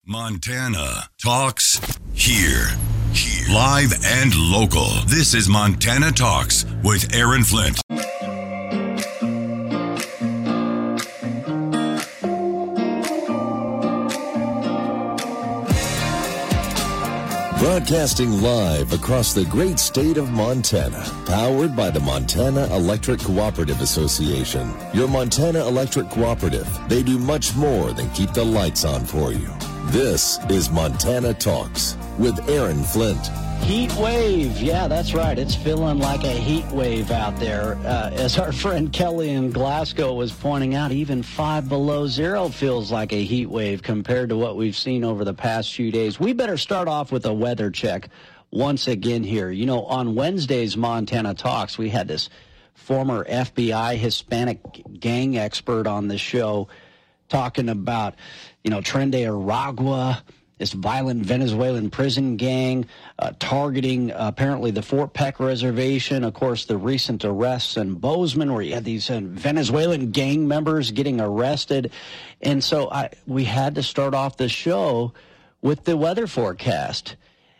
Montana Talks here. Live and local. This is Montana Talks with Aaron Flint. Broadcasting live across the great state of Montana, powered by the Montana Electric Cooperative Association. Your Montana Electric Cooperative, they do much more than keep the lights on for you. This is Montana Talks with Aaron Flint. Heat wave. Yeah, that's right. It's feeling like a heat wave out there. As our friend Kelly in Glasgow was pointing out, even 5 below zero feels like a heat wave compared to what we've seen over the past few days. We better start off with a weather check once again here. You know, on Wednesday's Montana Talks, we had this former FBI Hispanic gang expert on the show talking about, Tren de Aragua, this violent Venezuelan prison gang targeting apparently the Fort Peck Reservation. Of course, the recent arrests in Bozeman where you had these Venezuelan gang members getting arrested. And so we had to start off the show with the weather forecast.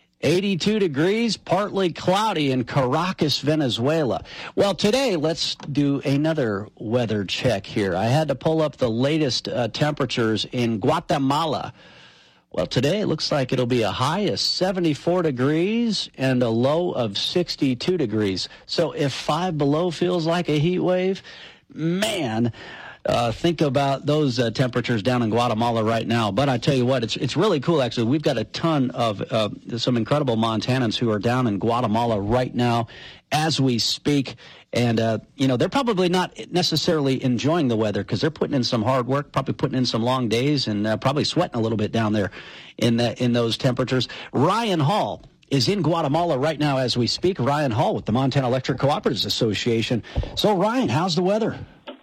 82 degrees, partly cloudy in Caracas, Venezuela. Well, today, let's do another weather check here. I had to pull up the latest temperatures in Guatemala. Well, today it looks like it'll be a high of 74 degrees and a low of 62 degrees. So if 5 below feels like a heat wave, man, think about those temperatures down in Guatemala right now. But I tell you what, it's really cool, actually. We've got a ton of some incredible Montanans who are down in Guatemala right now as we speak. And, they're probably not necessarily enjoying the weather because they're putting in some hard work, probably putting in some long days and probably sweating a little bit down there in those temperatures. Ryan Hall is in Guatemala right now as we speak. Ryan Hall with the Montana Electric Cooperatives Association. So, Ryan, how's the weather?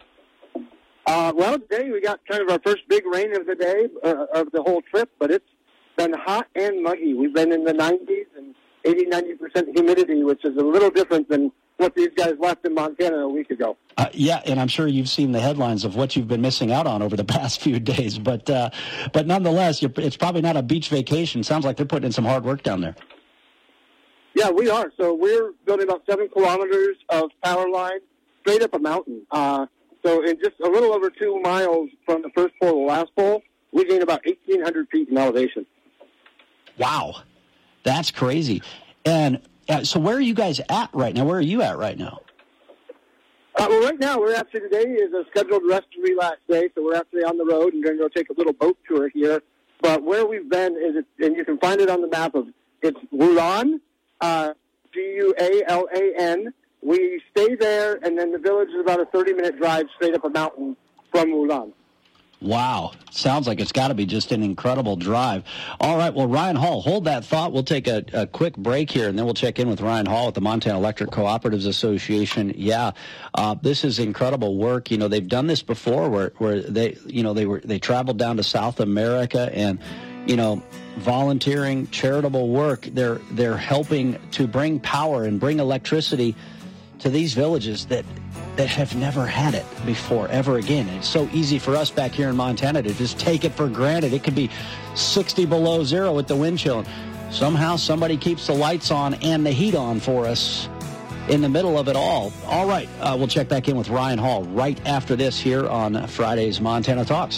Well, today we got kind of our first big rain of the day, of the whole trip, but it's been hot and muggy. We've been in the 90s and 90% humidity, which is a little different than what these guys left in Montana a week ago. Yeah, and I'm sure you've seen the headlines of what you've been missing out on over the past few days. But nonetheless, it's probably not a beach vacation. Sounds like they're putting in some hard work down there. Yeah, we are. So we're building about 7 kilometers of power line straight up a mountain. So in just a little over 2 miles from the first pole to the last pole, we gain about 1,800 feet in elevation. Wow, that's crazy. And so where are you guys at right now? Where are you at right now? Well, right now, today is a scheduled rest and relax day, so we're actually on the road and going to go take a little boat tour here. But where we've been is, and you can find it on the map, it's Gulan, Gualan. We stay there, and then the village is about a 30-minute drive straight up a mountain from Gulan. Wow. Sounds like it's got to be just an incredible drive. All right. Well, Ryan Hall, hold that thought. We'll take a quick break here, and then we'll check in with Ryan Hall at the Montana Electric Cooperatives Association. Yeah, this is incredible work. They've done this before where they traveled down to South America and, volunteering, charitable work. They're helping to bring power and bring electricity to these villages that have never had it before, ever again. It's so easy for us back here in Montana to just take it for granted. It could be 60 below zero with the wind chill. Somehow somebody keeps the lights on and the heat on for us in the middle of it all. All right, we'll check back in with Ryan Hall right after this here on Friday's Montana Talks.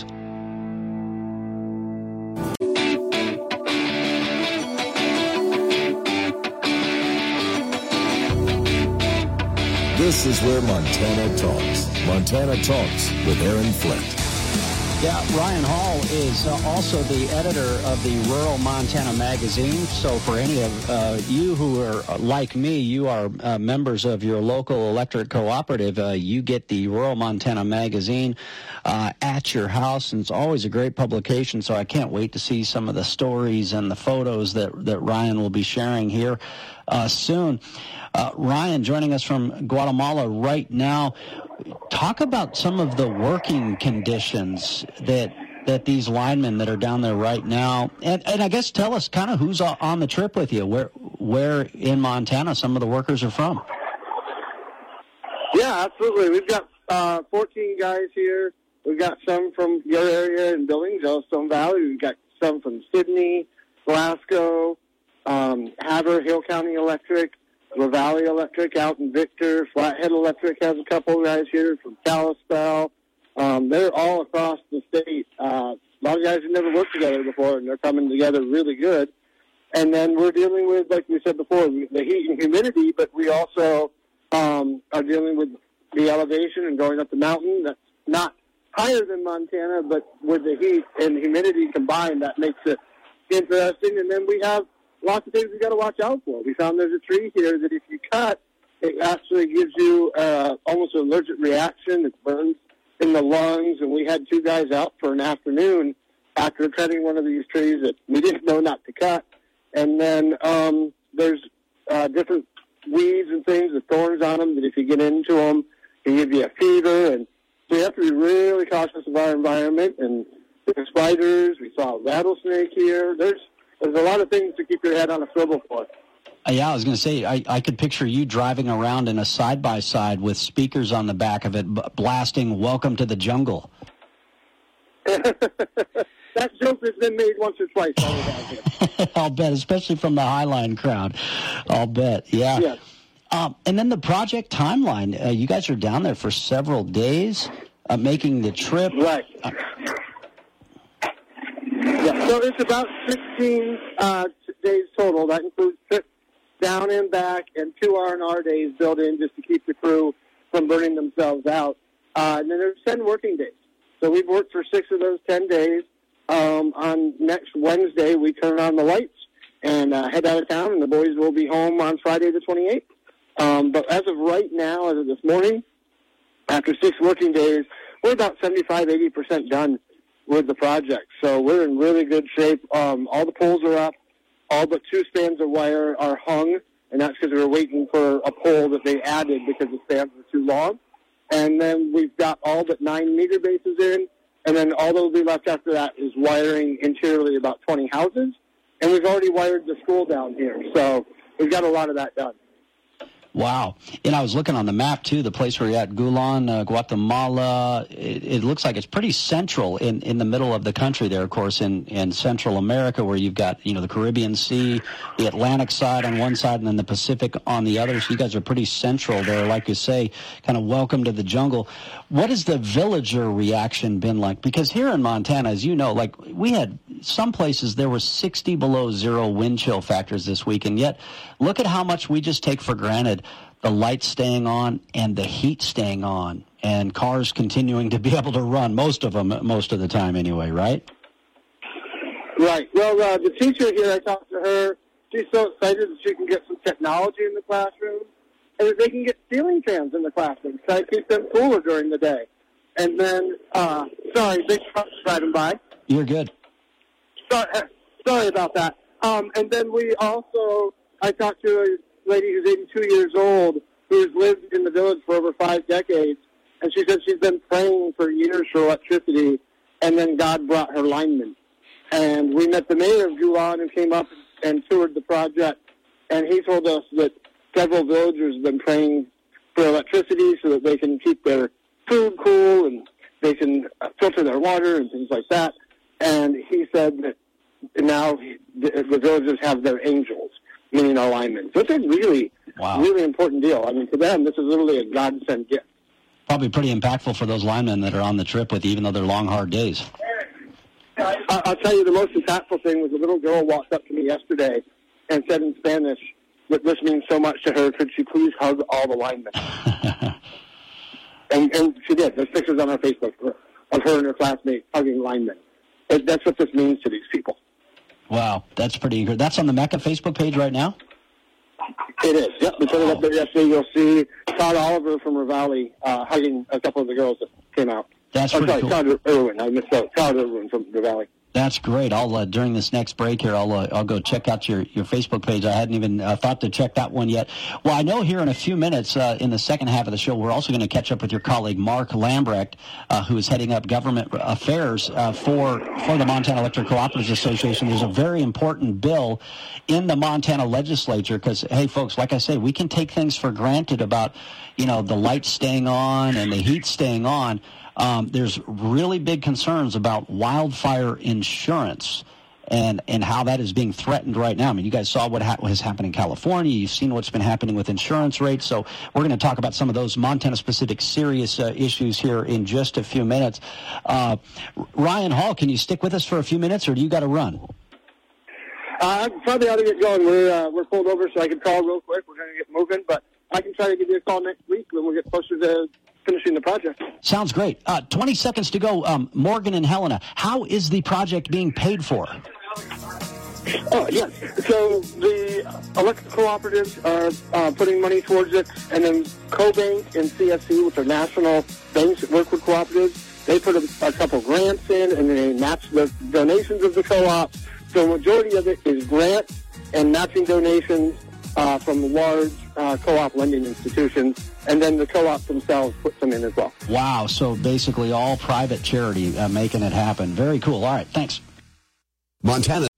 This is where Montana Talks. Montana Talks with Aaron Flint. Yeah, Ryan Hall is also the editor of the Rural Montana magazine. So for any of you who are like me, you are members of your local electric cooperative, you get the Rural Montana magazine at your house, and it's always a great publication. So I can't wait to see some of the stories and the photos that Ryan will be sharing here soon. Ryan, joining us from Guatemala right now. Talk about some of the working conditions that these linemen that are down there right now, and I guess tell us kind of who's on the trip with you, where in Montana some of the workers are from. Yeah, absolutely. We've got 14 guys here. We've got some from your area in Billings, Yellowstone Valley. We've got some from Sydney, Glasgow, Havre, Hill County Electric, Ravalli Electric out in Victor, Flathead Electric has a couple of guys here from Kalispell. They're all across the state. A lot of guys who never worked together before, and they're coming together really good. And then we're dealing with, like we said before, the heat and humidity, but we also are dealing with the elevation and going up the mountain. That's not higher than Montana, but with the heat and humidity combined, that makes it interesting. And then we have lots of things we got to watch out for. We found there's a tree here that if you cut, it actually gives you almost an allergic reaction. It burns in the lungs, and we had 2 guys out for an afternoon after cutting one of these trees that we didn't know not to cut. And then there's different weeds and things with thorns on them that if you get into them, can give you a fever. And so you have to be really cautious of our environment. And there's spiders. We saw a rattlesnake here. There's a lot of things to keep your head on a swivel for. Yeah, I was going to say, I could picture you driving around in a side-by-side with speakers on the back of it blasting "Welcome to the Jungle." That joke has been made once or twice. I'll bet, especially from the Highline crowd. I'll bet, yeah. Yes. And then the project timeline. You guys are down there for several days, making the trip. Right. Yeah, so it's about 16 days total. That includes trips down and back and 2 R&R days built in just to keep the crew from burning themselves out. And then there's 10 working days. So we've worked for 6 of those 10 days. On next Wednesday, we turn on the lights and head out of town, and the boys will be home on Friday the 28th. But as of right now, as of this morning, after 6 working days, we're about 75-80% done with the project. So we're in really good shape. All the poles are up. All but 2 spans of wire are hung, and that's because we were waiting for a pole that they added because the spans were too long. And then we've got all but 9 meter bases in. And then all that will be left after that is wiring interiorly about 20 houses. And we've already wired the school down here. So we've got a lot of that done. Wow. And I was looking on the map, too, the place where you're at, Gulan, Guatemala. It looks like it's pretty central in the middle of the country there, of course, in Central America, where you've got, the Caribbean Sea, the Atlantic side on one side, and then the Pacific on the other. So you guys are pretty central there, like you say, kind of welcome to the jungle. What has the villager reaction been like? Because here in Montana, as you know, like we had some places there were 60 below zero wind chill factors this week, and yet look at how much we just take for granted the lights staying on and the heat staying on and cars continuing to be able to run, most of them, most of the time anyway, right? Right. Well, the teacher here, I talked to her. She's so excited that she can get some technology in the classroom and that they can get ceiling fans in the classroom, try to keep them cooler during the day. And then, sorry, big trucks driving by. You're good. Sorry about that. And then we also, I talked to a lady who's 82 years old who's lived in the village for over 5 decades, and she said she's been praying for years for electricity, and then God brought her linemen. And we met the mayor of Gulan who came up and toured the project, and he told us that several villagers have been praying for electricity so that they can keep their food cool and they can filter their water and things like that. And he said that now the villagers have their angels, meaning our linemen. So it's a really, really important deal. I mean, to them, this is literally a God-sent gift. Probably pretty impactful for those linemen that are on the trip with you, even though they're long, hard days. I'll tell you the most impactful thing was a little girl walked up to me yesterday and said in Spanish that this means so much to her. Could she please hug all the linemen? and she did. There's pictures on our Facebook of her and her classmates hugging linemen. That's what this means to these people. Wow, that's pretty good. That's on the Mecca Facebook page right now? It is. Yep, we put it up there yesterday. You'll see Todd Oliver from Ravalli hugging a couple of the girls that came out. That's pretty cool. Todd Irwin. I missed out. Todd Irwin from Ravalli. That's great. I'll during this next break here, I'll go check out your Facebook page. I hadn't even thought to check that one yet. Well, I know here in a few minutes in the second half of the show, we're also going to catch up with your colleague Mark Lambrecht, who is heading up government affairs for the Montana Electric Cooperatives Association. There's a very important bill in the Montana legislature because, hey, folks, like I say, we can take things for granted about the lights staying on and the heat staying on. There's really big concerns about wildfire insurance. and how that is being threatened right now. I mean, you guys saw what has happened in California. You've seen what's been happening with insurance rates. So we're going to talk about some of those Montana-specific serious issues here in just a few minutes. Ryan Hall, can you stick with us for a few minutes, or do you got to run? I probably ought to get going. We're pulled over, so I can call real quick. We're going to get moving, but I can try to give you a call next week when we get closer to finishing the project. Sounds great. 20 seconds to go. Morgan and Helena, how is the project being paid for? Oh, yes. So the electric cooperatives are putting money towards it, and then CoBank and CSC, which are national banks that work with cooperatives, they put a couple grants in, and they match the donations of the co-ops. So the majority of it is grants and matching donations from large co-op lending institutions, and then the co-ops themselves put some in as well. Wow, so basically all private charity making it happen. Very cool. All right, thanks. Montana.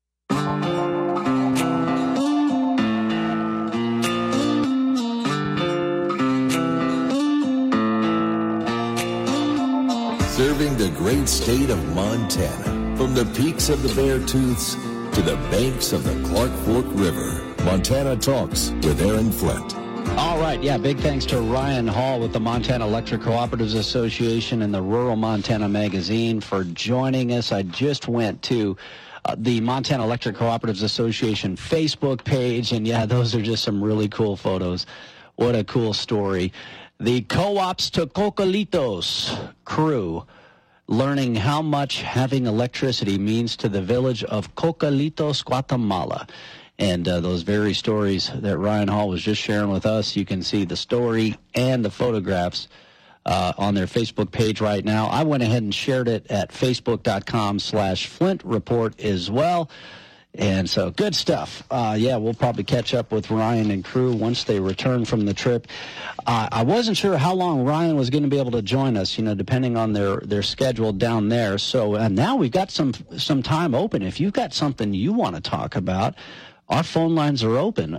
Serving the great state of Montana. From the peaks of the Beartooths to the banks of the Clark Fork River, Montana Talks with Aaron Flint. All right, yeah, big thanks to Ryan Hall with the Montana Electric Cooperatives Association and the Rural Montana Magazine for joining us. I just went to the Montana Electric Cooperatives Association Facebook page, and yeah, those are just some really cool photos. What a cool story. The Co-ops to Cocalitos crew learning how much having electricity means to the village of Cocalitos, Guatemala. And those very stories that Ryan Hall was just sharing with us, you can see the story and the photographs on their Facebook page right now. I went ahead and shared it at facebook.com/Flint Report as well. And so good stuff. Yeah, we'll probably catch up with Ryan and crew once they return from the trip. I wasn't sure how long Ryan was going to be able to join us, depending on their schedule down there. So now we've got some time open. If you've got something you want to talk about, our phone lines are open,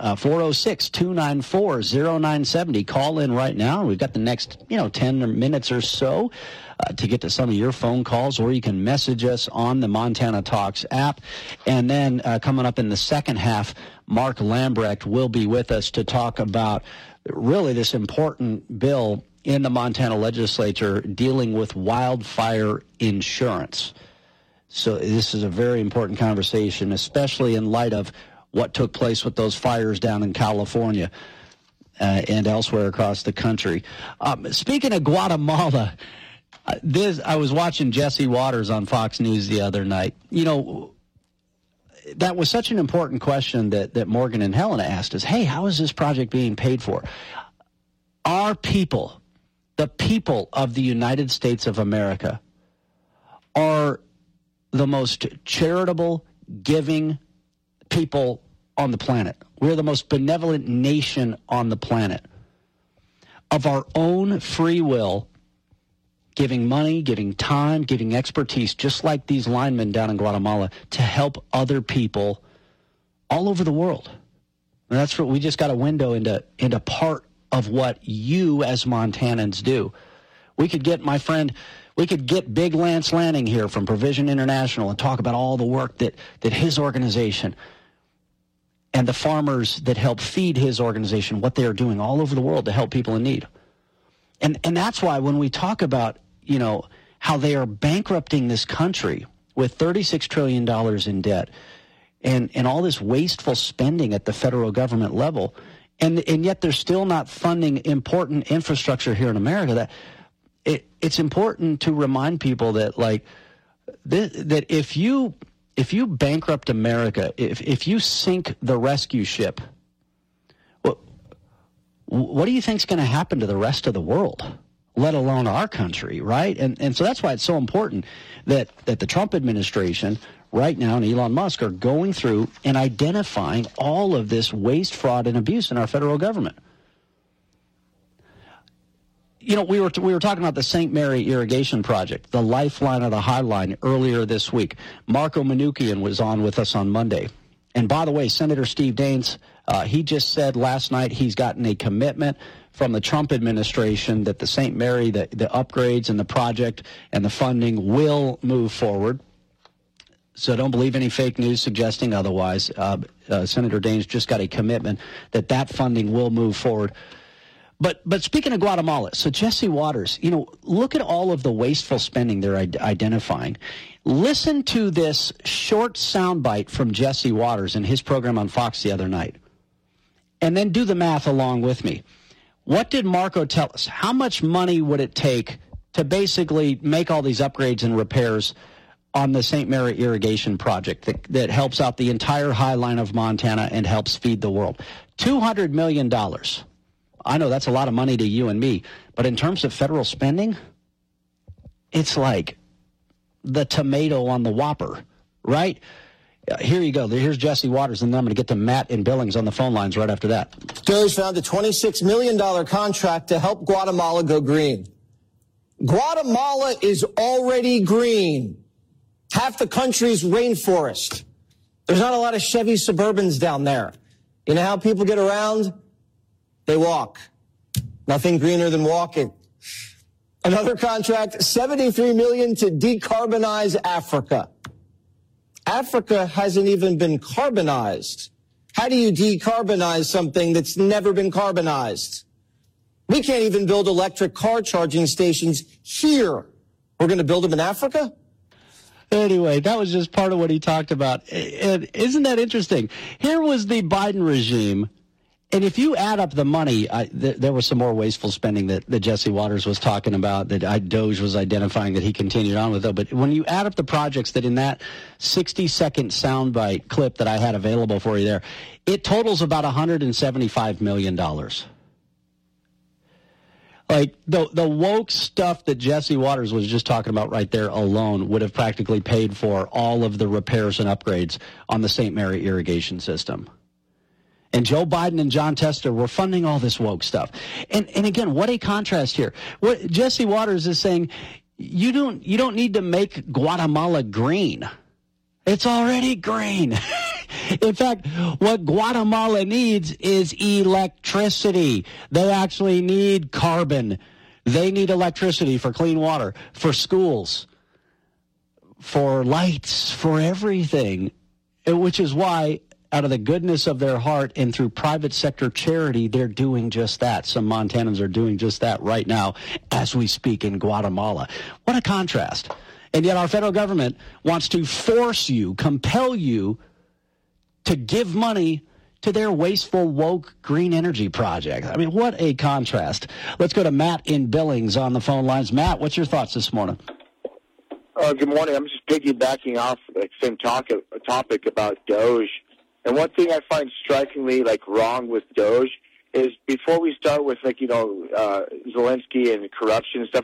406-294-0970. Call in right now. We've got the next, 10 minutes or so to get to some of your phone calls, or you can message us on the Montana Talks app. And then coming up in the second half, Mark Lambrecht will be with us to talk about really this important bill in the Montana legislature dealing with wildfire insurance. So this is a very important conversation, especially in light of what took place with those fires down in California and elsewhere across the country. Speaking of Guatemala, I was watching Jesse Waters on Fox News the other night. That was such an important question that Morgan and Helena asked us. Hey, how is this project being paid for? Our people, the people of the United States of America, are the most charitable, giving people on the planet. We're the most benevolent nation on the planet. Of our own free will, giving money, giving time, giving expertise, just like these linemen down in Guatemala, to help other people all over the world. And that's what we just got a window into part of what you as Montanans do. We could get Big Lance Lanning here from Provision International and talk about all the work that his organization and the farmers that help feed his organization, what they are doing all over the world to help people in need. And that's why when we talk about, how they are bankrupting this country with $36 trillion in debt and all this wasteful spending at the federal government level, and yet they're still not funding important infrastructure here in America, that it's important to remind people that, that if you bankrupt America, if you sink the rescue ship, what do you think is going to happen to the rest of the world, let alone our country, right? And so that's why it's so important that the Trump administration right now and Elon Musk are going through and identifying all of this waste, fraud, and abuse in our federal government. We were talking about the St. Mary Irrigation Project, the Lifeline of the Highline, earlier this week. Marco Manukian was on with us on Monday. And by the way, Senator Steve Daines, he just said last night he's gotten a commitment from the Trump administration that the St. Mary, the upgrades and the project and the funding will move forward. So don't believe any fake news suggesting otherwise. Senator Daines just got a commitment that funding will move forward. But speaking of Guatemala, so Jesse Waters, look at all of the wasteful spending they're identifying. Listen to this short soundbite from Jesse Waters in his program on Fox the other night. And then do the math along with me. What did Marco tell us? How much money would it take to basically make all these upgrades and repairs on the St. Mary irrigation project that helps out the entire high line of Montana and helps feed the world? $200 million. I know that's a lot of money to you and me, but in terms of federal spending, it's like the tomato on the Whopper, right? Here you go. Here's Jesse Waters, and then I'm going to get to Matt in Billings on the phone lines right after that. DOJ found a $26 million contract to help Guatemala go green. Guatemala is already green. Half the country's rainforest. There's not a lot of Chevy Suburbans down there. You know how people get around? They walk. Nothing greener than walking. Another contract, $73 million to decarbonize Africa. Africa hasn't even been carbonized. How do you decarbonize something that's never been carbonized? We can't even build electric car charging stations here. We're going to build them in Africa? Anyway, that was just part of what he talked about. And isn't that interesting? Here was the Biden regime. And if you add up the money, there was some more wasteful spending that Jesse Waters was talking about that DOJ was identifying that he continued on with, though. But when you add up the projects that in that 60-second soundbite clip that I had available for you there, it totals about $175 million. Like the woke stuff that Jesse Waters was just talking about right there alone would have practically paid for all of the repairs and upgrades on the St. Mary irrigation system. And Joe Biden and John Tester were funding all this woke stuff. And again, what a contrast here. What Jesse Waters is saying, you don't need to make Guatemala green. It's already green. In fact, what Guatemala needs is electricity. They actually need carbon. They need electricity for clean water, for schools, for lights, for everything, which is why out of the goodness of their heart and through private sector charity, they're doing just that. Some Montanans are doing just that right now as we speak in Guatemala. What a contrast. And yet our federal government wants to force you, compel you to give money to their wasteful, woke green energy project. I mean, what a contrast. Let's go to Matt in Billings on the phone lines. Matt, what's your thoughts this morning? Good morning. I'm just piggybacking off the same topic about DOJ. And one thing I find strikingly wrong with DOJ is before we start with Zelensky and corruption and stuff,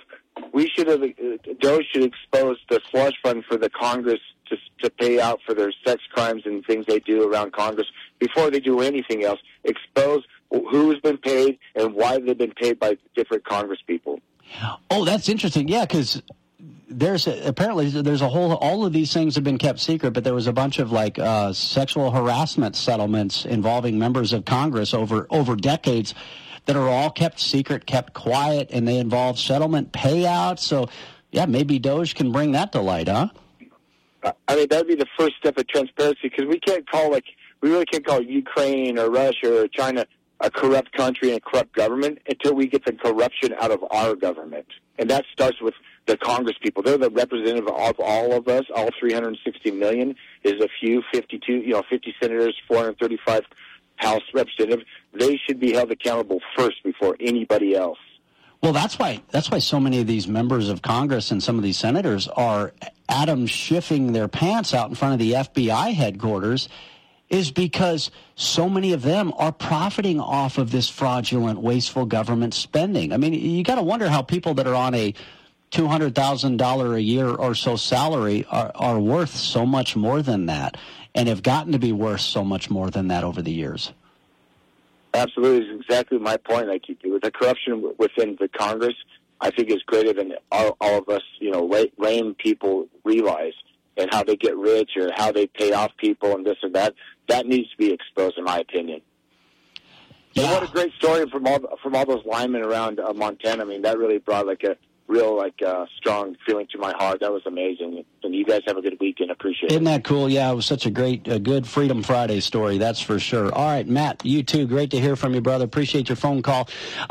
DOJ should expose the slush fund for the Congress to pay out for their sex crimes and things they do around Congress before they do anything else. Expose who's been paid and why they've been paid by different Congress people. Oh, that's interesting. Yeah, because apparently there's all of these things have been kept secret, but there was a bunch of sexual harassment settlements involving members of Congress over decades that are all kept secret, kept quiet, and they involve settlement payouts. So, yeah, maybe DOJ can bring that to light, huh? I mean, that would be the first step of transparency, because we really can't call Ukraine or Russia or China a corrupt country and a corrupt government until we get the corruption out of our government. And that starts with the Congress people. They're the representative of all of us. All 360 million is a few, 50 senators, 435 House representatives. They should be held accountable first before anybody else. Well, that's why so many of these members of Congress and some of these senators are Adam Schiffing their pants out in front of the FBI headquarters, is because so many of them are profiting off of this fraudulent, wasteful government spending. I mean, you got to wonder how people that are on a $200,000 a year or so salary are worth so much more than that and have gotten to be worth so much more than that over the years. Absolutely. It's exactly my point. The corruption within the Congress, I think, is greater than all of us, lame people realize, and how they get rich or how they pay off people and this and that. That needs to be exposed, in my opinion. Yeah. And what a great story from all those linemen around Montana. I mean, that really brought a real strong feeling to my heart. That was amazing. And you guys have a good weekend. Appreciate it. Isn't that cool? Yeah, it was such a good Freedom Friday story, that's for sure. All right, Matt, you too. Great to hear from you, brother. Appreciate your phone call.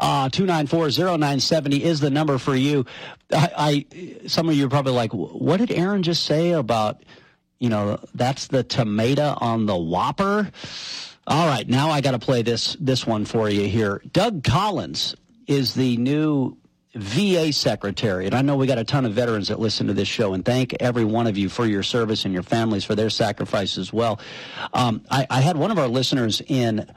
294-0970 is the number for you. Some of you are probably like, what did Aaron just say about, that's the tomato on the Whopper? All right, now I got to play this one for you here. Doug Collins is the new VA secretary, and I know we got a ton of veterans that listen to this show, and thank every one of you for your service and your families for their sacrifice as well. I had one of our listeners in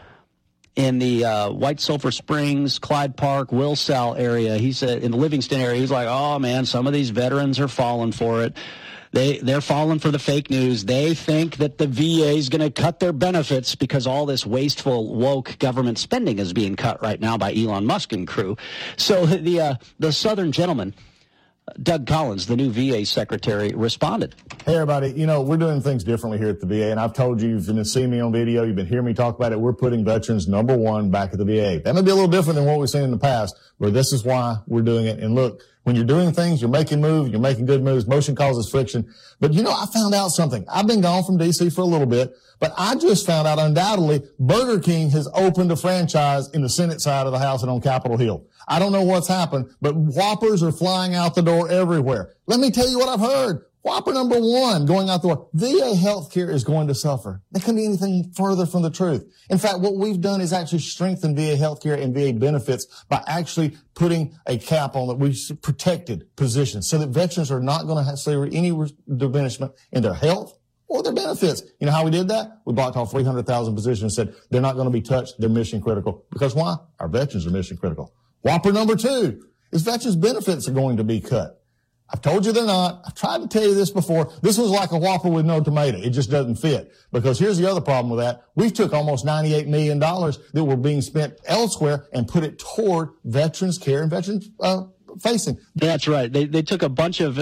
the White Sulphur Springs, Clyde Park, Wilsall area. He said in the Livingston area, he's like, oh man, some of these veterans are falling for it. They're falling for the fake news. They think that the VA is going to cut their benefits because all this wasteful, woke government spending is being cut right now by Elon Musk and crew. So the Southern gentleman, Doug Collins, the new VA secretary, responded. Hey, everybody. We're doing things differently here at the VA, and I've told you, you've been seeing me on video, you've been hearing me talk about it. We're putting veterans number one back at the VA. That may be a little different than what we've seen in the past, but this is why we're doing it. And look, when you're doing things, you're making moves, you're making good moves. Motion causes friction. But, I found out something. I've been gone from D.C. for a little bit, but I just found out undoubtedly Burger King has opened a franchise in the Senate side of the House and on Capitol Hill. I don't know what's happened, but Whoppers are flying out the door everywhere. Let me tell you what I've heard. Whopper number one going out the door. VA healthcare is going to suffer. That couldn't be anything further from the truth. In fact, what we've done is actually strengthen VA healthcare and VA benefits by actually putting a cap on that. We've protected positions so that veterans are not going to suffer any diminishment in their health or their benefits. You know how we did that? We blocked off 300,000 positions and said they're not going to be touched. They're mission critical. Because why? Our veterans are mission critical. Whopper number two is veterans benefits are going to be cut. I've told you they're not. I've tried to tell you this before. This was like a Whopper with no tomato. It just doesn't fit. Because here's the other problem with that. We took almost $98 million that were being spent elsewhere and put it toward veterans care and veterans facing. That's right. They took a bunch of,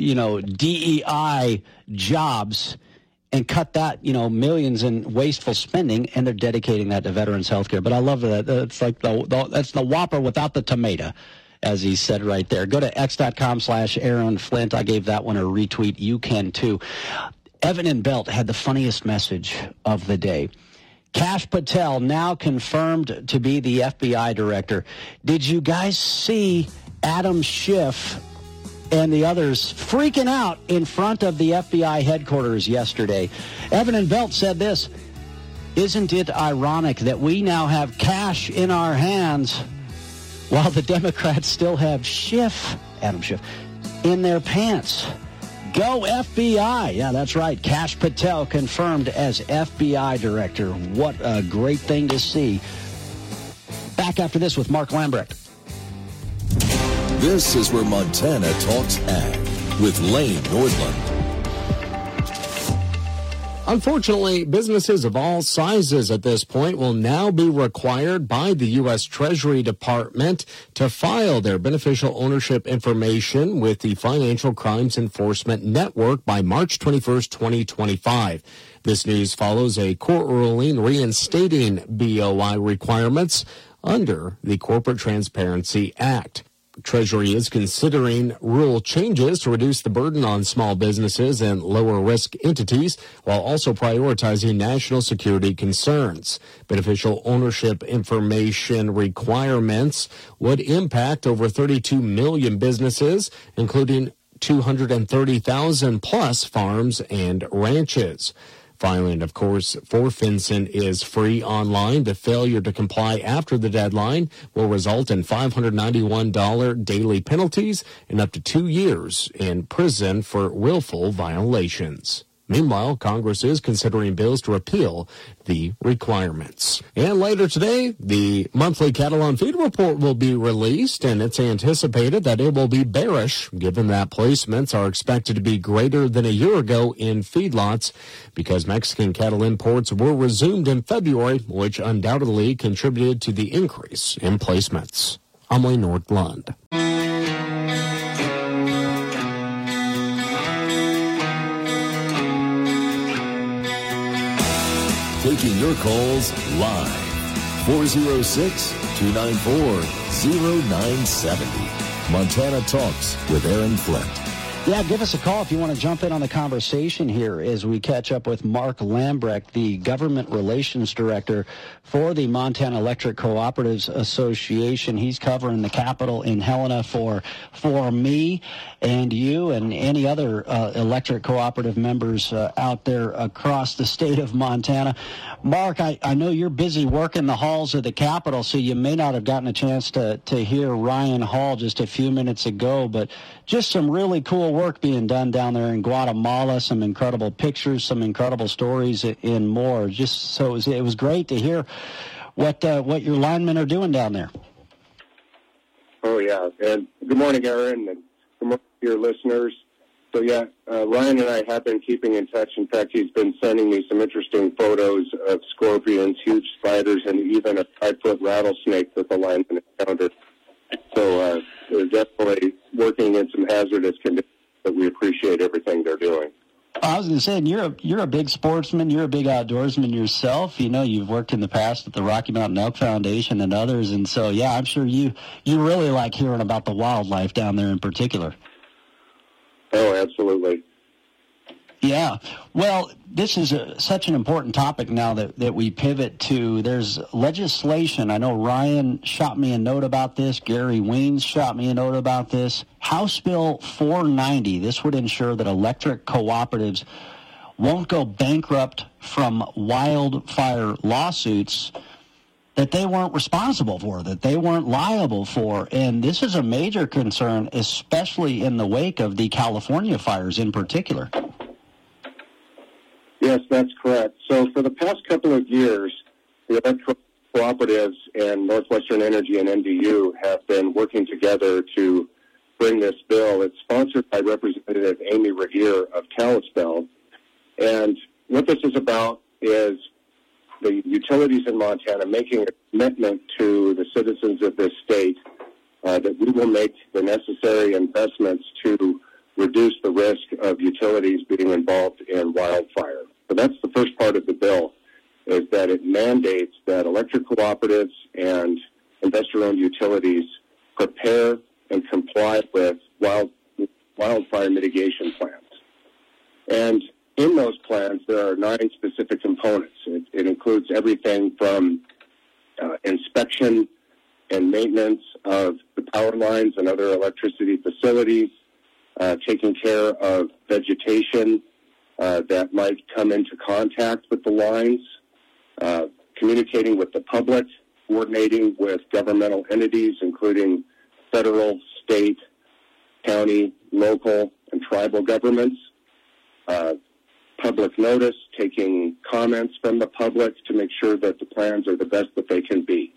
DEI jobs and cut that, millions in wasteful spending, and they're dedicating that to veterans health care. But I love that. It's like that's the Whopper without the tomato, as he said right there. Go to x.com/Aaron Flint. I gave that one a retweet. You can too. Evan and Belt had the funniest message of the day. Kash Patel now confirmed to be the FBI director. Did you guys see Adam Schiff and the others freaking out in front of the FBI headquarters yesterday? Evan and Belt said this: isn't it ironic that we now have Kash in our hands while the Democrats still have Adam Schiff, in their pants? Go FBI. Yeah, that's right. Kash Patel confirmed as FBI director. What a great thing to see. Back after this with Mark Lambrecht. This is where Montana talks ag with Lane Nordlund. Unfortunately, businesses of all sizes at this point will now be required by the U.S. Treasury Department to file their beneficial ownership information with the Financial Crimes Enforcement Network by March 21st, 2025. This news follows a court ruling reinstating BOI requirements under the Corporate Transparency Act. Treasury is considering rule changes to reduce the burden on small businesses and lower-risk entities while also prioritizing national security concerns. Beneficial ownership information requirements would impact over 32 million businesses, including 230,000-plus farms and ranches. Filing, of course, for FinCEN is free online. The failure to comply after the deadline will result in $591 daily penalties and up to 2 years in prison for willful violations. Meanwhile, Congress is considering bills to repeal the requirements. And later today, the monthly cattle on feed report will be released, and it's anticipated that it will be bearish, given that placements are expected to be greater than a year ago in feedlots, because Mexican cattle imports were resumed in February, which undoubtedly contributed to the increase in placements. I'm Lane Nordlund. Taking your calls live. 406-294-0970. Montana Talks with Aaron Flint. Yeah, give us a call if you want to jump in on the conversation here as we catch up with Mark Lambrecht, the Government Relations Director for the Montana Electric Cooperatives Association. He's covering the Capitol in Helena for me and you and any other electric cooperative members out there across the state of Montana. Mark, I know you're busy working the halls of the Capitol, so you may not have gotten a chance to hear Ryan Hall just a few minutes ago, but just some really cool work being done down there in Guatemala, some incredible pictures, some incredible stories, and more. Just so it was great to hear what your linemen are doing down there. Oh, yeah. And good morning, Aaron, and good morning to your listeners. So, yeah, Ryan and I have been keeping in touch. In fact, he's been sending me some interesting photos of scorpions, huge spiders, and even a 5-foot rattlesnake that the linemen encountered. So they're definitely working in some hazardous conditions, but we appreciate everything they're doing. I was going to say, and you're a big sportsman, you're a big outdoorsman yourself. You know, you've worked in the past at the Rocky Mountain Elk Foundation and others, and so, yeah, I'm sure you really like hearing about the wildlife down there in particular. Oh, absolutely. Yeah. Well, this is such an important topic now that we pivot to. There's legislation. I know Ryan shot me a note about this. Gary Weens shot me a note about this. House Bill 490. This would ensure that electric cooperatives won't go bankrupt from wildfire lawsuits that they weren't responsible for, that they weren't liable for. And this is a major concern, especially in the wake of the California fires in particular. Yes, that's correct. So for the past couple of years, the electric cooperatives and Northwestern Energy and NDU have been working together to bring this bill. It's sponsored by Representative Amy Regier of Kalispell. And what this is about is the utilities in Montana making a commitment to the citizens of this state that we will make the necessary investments to reduce the risk of utilities being involved in wildfire. So that's the first part of the bill, is that it mandates that electric cooperatives and investor-owned utilities prepare and comply with wildfire mitigation plans. And in those plans, there are 9 specific components. It includes everything from inspection and maintenance of the power lines and other electricity facilities, taking care of vegetation that might come into contact with the lines, communicating with the public, coordinating with governmental entities, including federal, state, county, local, and tribal governments, public notice, taking comments from the public to make sure that the plans are the best that they can be.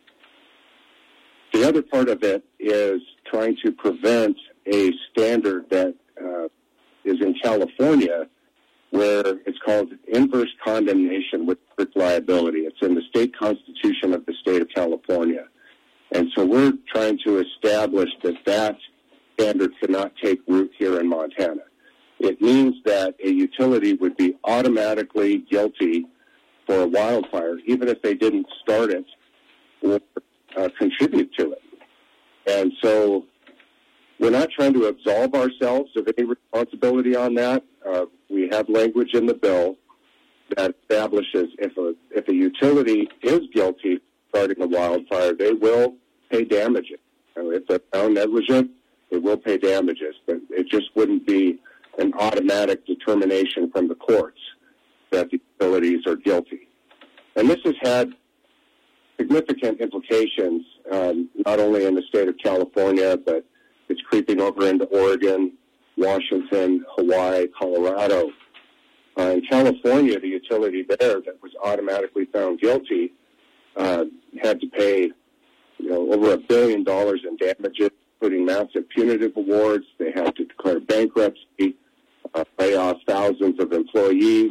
The other part of it is trying to prevent a standard that is in California, where it's called inverse condemnation with strict liability. It's in the state constitution of the state of California. And so we're trying to establish that standard cannot take root here in Montana. It means that a utility would be automatically guilty for a wildfire, even if they didn't start it or contribute to it. And so we're not trying to absolve ourselves of any responsibility on that. We have language in the bill that establishes if a utility is guilty of starting a wildfire, they will pay damages. If they're found negligent, they will pay damages, but it just wouldn't be an automatic determination from the courts that the utilities are guilty. And this has had significant implications, not only in the state of California, but it's creeping over into Oregon, Washington, Hawaii, Colorado. In California, the utility there that was automatically found guilty had to pay over $1 billion in damages, including massive punitive awards. They had to declare bankruptcy, lay off thousands of employees.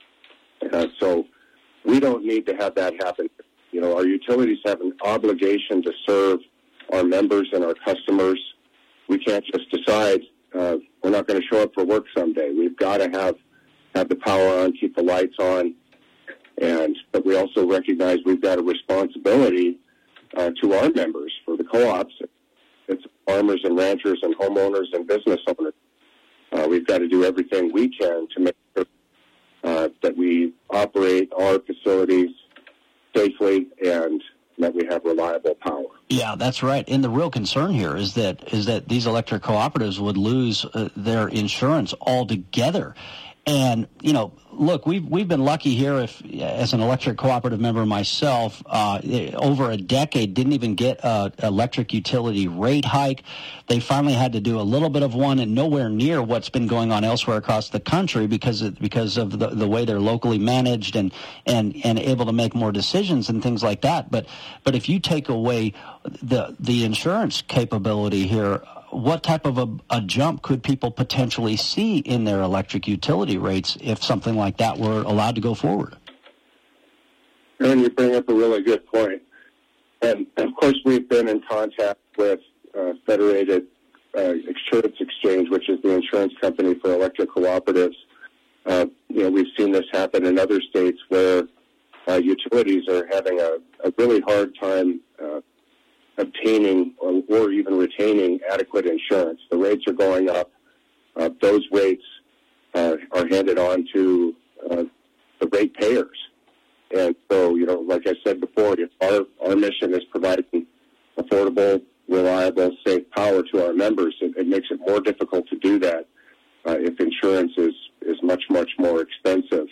So we don't need to have that happen. Our utilities have an obligation to serve our members and our customers. We can't just decide we're not going to show up for work someday. We've got to have the power on, keep the lights on, but we also recognize we've got a responsibility to our members for the co-ops. It's farmers and ranchers and homeowners and business owners. We've got to do everything we can to make sure that we operate our facilities safely and that we have reliable power. Yeah, that's right. And the real concern here is that these electric cooperatives would lose their insurance altogether. And, you know, look, we've been lucky here if, as an electric cooperative member myself, over a decade, didn't even get an electric utility rate hike. They finally had to do a little bit of one, and nowhere near what's been going on elsewhere across the country because of the way they're locally managed and able to make more decisions and things like that. But if you take away the insurance capability here, what type of a jump could people potentially see in their electric utility rates if something like that were allowed to go forward? And you bring up a really good point. And, of course, we've been in contact with Federated Insurance Exchange, which is the insurance company for electric cooperatives. We've seen this happen in other states where utilities are having a really hard time obtaining or even retaining adequate insurance. The rates are going up. Those rates are handed on to the rate payers. And so, like I said before, if our mission is providing affordable, reliable, safe power to our members, it makes it more difficult to do that if insurance is much, much more expensive.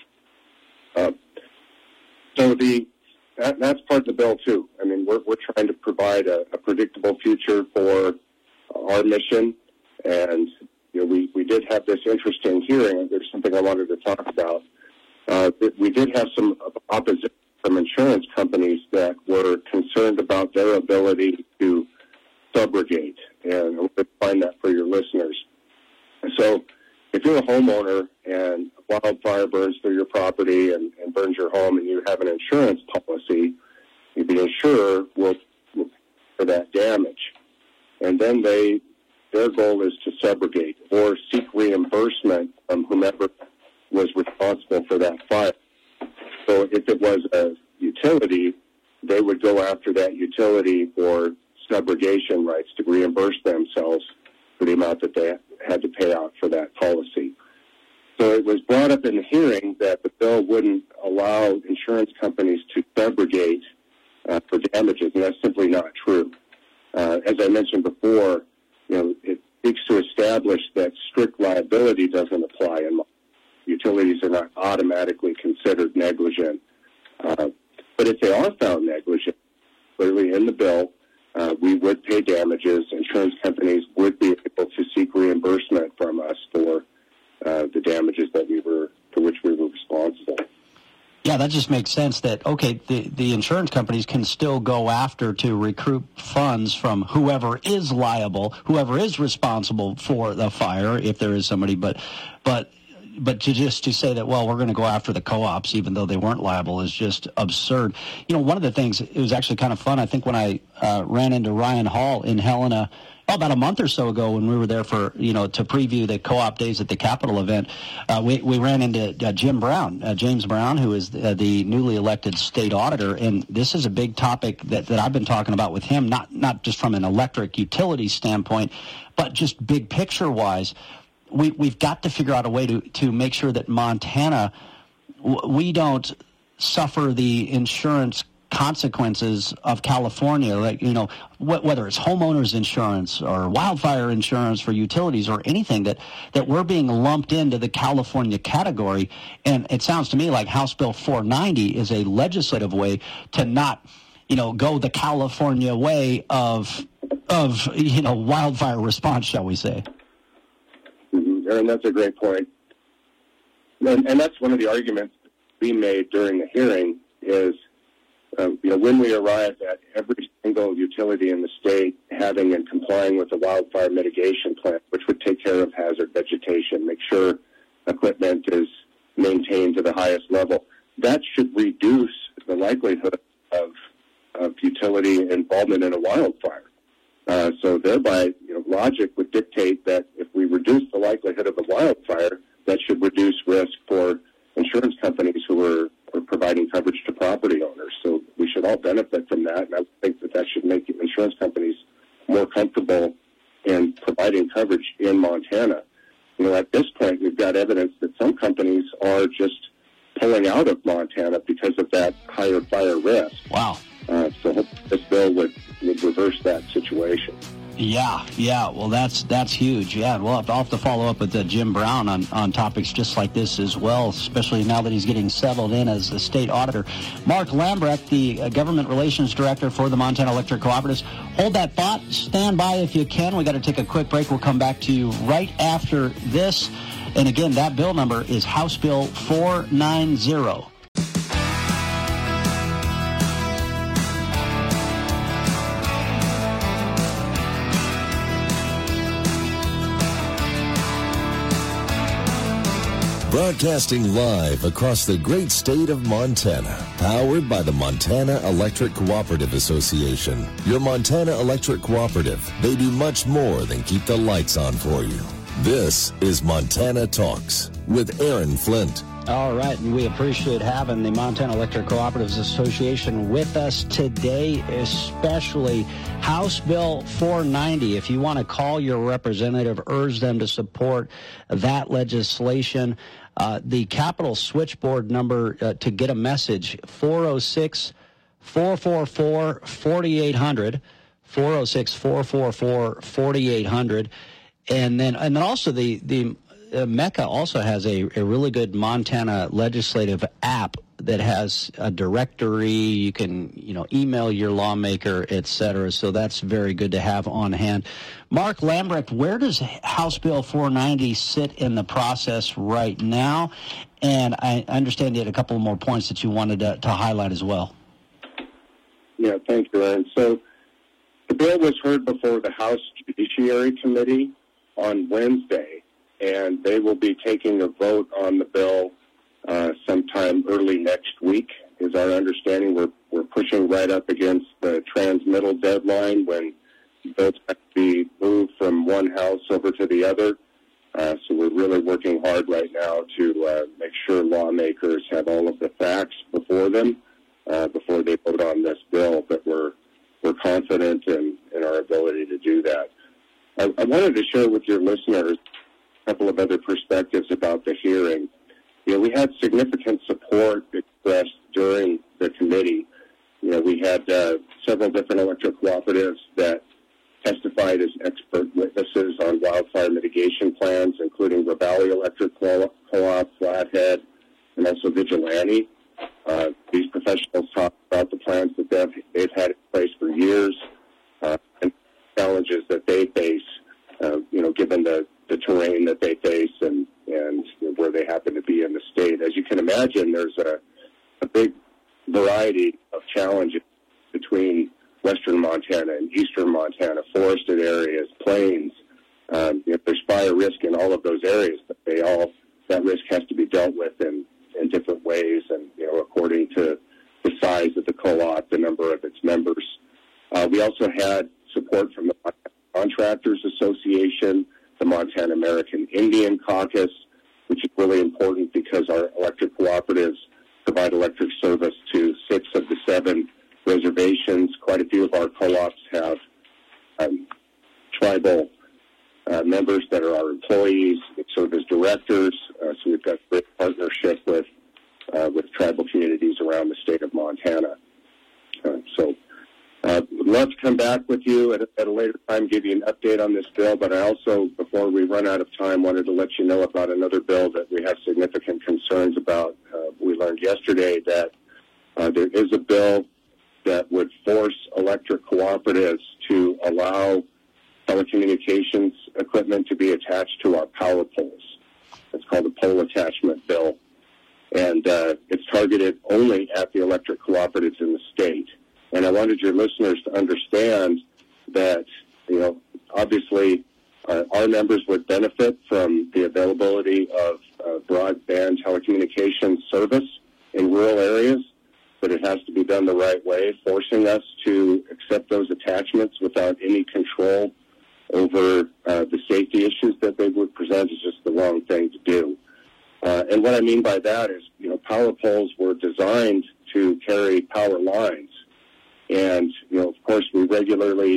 That's part of the bill, too. I mean, we're trying to provide a predictable future for our mission. And, we did have this interesting hearing. There's something I wanted to talk about. We did have some opposition from insurance companies that were concerned about their ability to subrogate. And I'm going to find that for your listeners. So if you're a homeowner and a wildfire burns through your property and burns your home and you have an insurance policy, the insurer will for that damage. And then their goal is to subrogate or seek reimbursement from whomever was responsible for that fire. So if it was a utility, they would go after that utility for subrogation rights to reimburse themselves for the amount that they had to pay out for that policy. So it was brought up in the hearing that the bill wouldn't allow insurance companies to subrogate for damages, and that's simply not true. As I mentioned before, it seeks to establish that strict liability doesn't apply, and utilities are not automatically considered negligent. But if they are found negligent, clearly in the bill, we would pay damages. Insurance companies would be able to seek reimbursement from us for the damages for which we were responsible. Yeah, that just makes sense that, okay, the insurance companies can still go after to recruit funds from whoever is liable, whoever is responsible for the fire, if there is somebody, but to say that, well, we're going to go after the co-ops even though they weren't liable is just absurd. One of the things, it was actually kind of fun, I think when I ran into Ryan Hall in Helena about a month or so ago when we were there for, to preview the co-op days at the Capitol event, we ran into James Brown, who is the newly elected state auditor. And this is a big topic that I've been talking about with him, not just from an electric utility standpoint, but just big picture wise. We've got to figure out a way to make sure that Montana, we don't suffer the insurance consequences of California, like, whether it's homeowners insurance or wildfire insurance for utilities or anything, that we're being lumped into the California category. And it sounds to me like House Bill 490 is a legislative way to not, go the California way of wildfire response, shall we say. And that's a great point. And that's one of the arguments we made during the hearing is, when we arrived at every single utility in the state having and complying with the wildfire mitigation plan, which would take care of hazard vegetation, make sure equipment is maintained to the highest level, that should reduce the likelihood of utility involvement in a wildfire. So thereby, logic would dictate that if we reduce the likelihood of a wildfire, that should reduce risk for insurance companies who are providing coverage to property owners. So we should all benefit from that, and I think that should make insurance companies more comfortable providing coverage in Montana. At this point, we've got evidence that some companies are just pulling out of Montana because of that higher fire risk. Wow. So hopefully this bill would reverse that situation. Yeah. Well, that's huge. Yeah, I'll have to follow up with Jim Brown on topics just like this as well, especially now that he's getting settled in as the state auditor. Mark Lambrecht, the government relations director for the Montana Electric Cooperatives. Hold that thought. Stand by if you can. We got to take a quick break. We'll come back to you right after this. And again, that bill number is House Bill 490. Broadcasting live across the great state of Montana, powered by the Montana Electric Cooperative Association. Your Montana Electric Cooperative, they do much more than keep the lights on for you. This is Montana Talks with Aaron Flint. All right, and we appreciate having the Montana Electric Cooperatives Association with us today, especially House Bill 490. If you want to call your representative, urge them to support that legislation. The Capitol switchboard number to get a message, 406-444-4800, 406-444-4800. And then also the MECA also has a really good Montana legislative app that has a directory. You can, email your lawmaker, et cetera. So that's very good to have on hand. Mark Lambrecht, where does House Bill 490 sit in the process right now? And I understand you had a couple more points that you wanted to highlight as well. Yeah, thank you, Aaron. So the bill was heard before the House Judiciary Committee on Wednesday, and they will be taking a vote on the bill sometime early next week, is our understanding. We're pushing right up against the transmittal deadline when votes have to be moved from one house over to the other. So we're really working hard right now to make sure lawmakers have all of the facts before them before they vote on this bill. But we're confident in our ability to do that. I wanted to share with your listeners a couple of other perspectives about the hearing. We had significant support expressed during the committee. We had several different electric cooperatives that testified as expert witnesses on wildfire mitigation plans, including Ravalli Electric Co-op, Flathead, and also Vigilante. These professionals talked about the plans that they've had in place for years and challenges that they face, given the terrain that they face and where they happen to be in the state. As you can imagine, there's a big variety of challenges between western Montana and eastern Montana, forested areas, plains. There's fire risk in all of those areas, but that risk has to be dealt with in different ways and, according to the size of the co-op, the number of its members. We also had support from the Contractors Association, the Montana American Indian Caucus, which is really important because our electric cooperatives provide electric service to 6 of the 7 reservations. Quite a few of our co-ops have tribal members that are our employees, serve as directors. So we've got great partnership with tribal communities around the state of Montana. Would love to come back with you at a later time, give you an update on this bill, but I also, before we run out of time, wanted to let you know about another bill that we have significant concerns about. We learned yesterday that there is a bill that would force electric cooperatives to allow telecommunications equipment to be attached to our power poles. It's called the Pole Attachment Bill, and it's targeted only at the electric cooperatives in the state. And I wanted your listeners to understand that, obviously our members would benefit from the availability of broadband telecommunications service in rural areas, but it has to be done the right way. Forcing us to accept those attachments without any control over the safety issues that they would present is just the wrong thing to do. And what I mean by that is, power poles were designed to carry power lines. And, of course, we regularly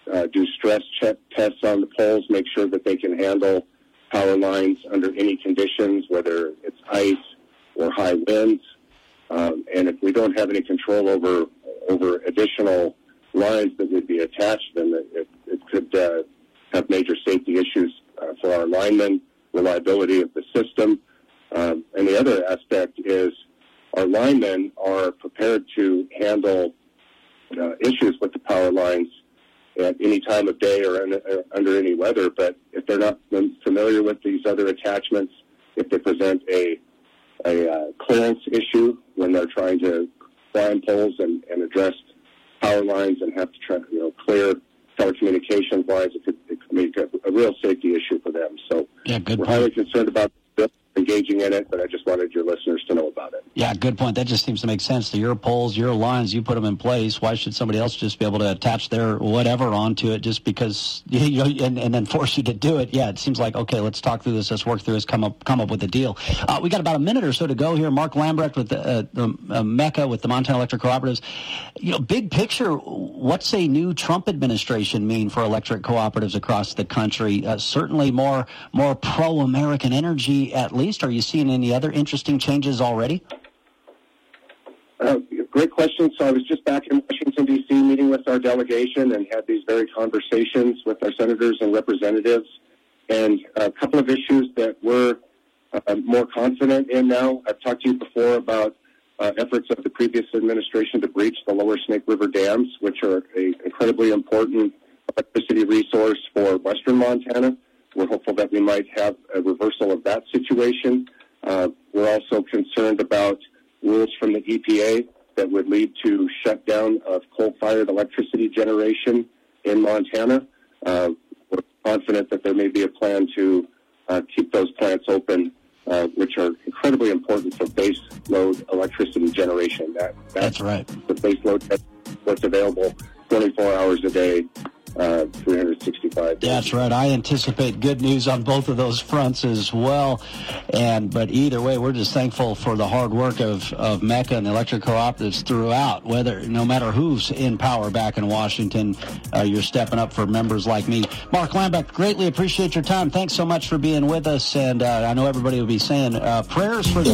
do stress tests on the poles, make sure that they can handle power lines under any conditions, whether it's ice or high winds. And if we don't have any control over additional lines that would be attached, then it could have major safety issues for our linemen, reliability of the system. And the other aspect is our linemen are prepared to handle issues with the power lines at any time of day or under any weather. But if they're not familiar with these other attachments, if they present a clearance issue when they're trying to climb poles and address power lines and have to try, clear telecommunications lines, it could make a real safety issue for them. So we're highly concerned about engaging in it, but I just wanted your listeners to know about it. Yeah, good point. That just seems to make sense. To your poles, your lines, you put them in place. Why should somebody else just be able to attach their whatever onto it just because, and then force you to do it? Yeah, it seems like, okay, let's talk through this. Let's work through this, come up with a deal. We got about a minute or so to go here. Mark Lambrecht with the Mecca with the Montana Electric Cooperatives. Big picture, what's a new Trump administration mean for electric cooperatives across the country? Certainly more pro-American energy, at least. Are you seeing any other interesting changes already? Great question. So I was just back in Washington, D.C., meeting with our delegation and had these very conversations with our senators and representatives. And a couple of issues that we're more confident in now. I've talked to you before about efforts of the previous administration to breach the lower Snake River dams, which are an incredibly important electricity resource for western Montana. We're hopeful that we might have a reversal of that situation. We're also concerned about rules from the EPA that would lead to shutdown of coal-fired electricity generation in Montana. We're confident that there may be a plan to keep those plants open, which are incredibly important for base load electricity generation. That's right. The base load that's what's available 24 hours a day. 365 days. That's right. I anticipate good news on both of those fronts as well. But either way, we're just thankful for the hard work of Mecca and the electric cooperatives throughout. No matter who's in power back in Washington, you're stepping up for members like me. Mark Lambrecht, greatly appreciate your time. Thanks so much for being with us. And I know everybody will be saying prayers for the